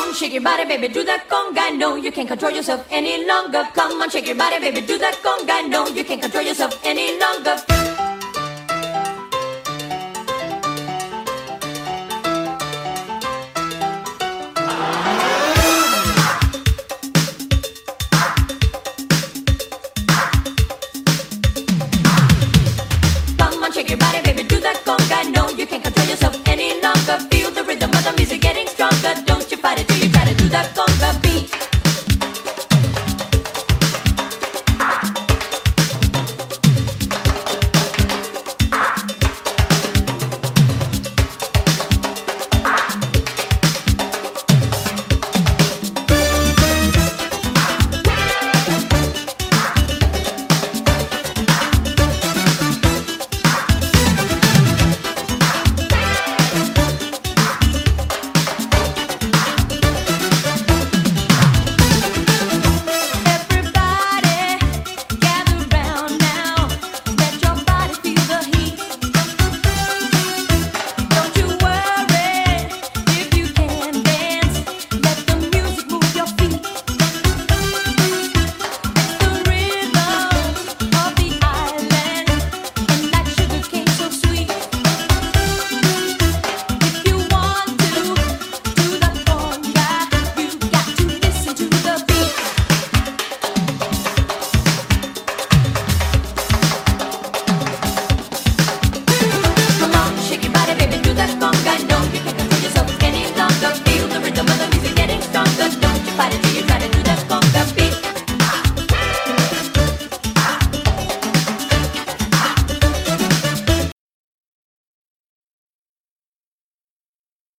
on, shake your body, baby, do that conga. No, you can't control yourself any longer. Come on, shake your body, baby, do that conga. No, you can't control yourself any longer. Come on, shake your body, baby, do that conga. No, you can't control yourself any longer.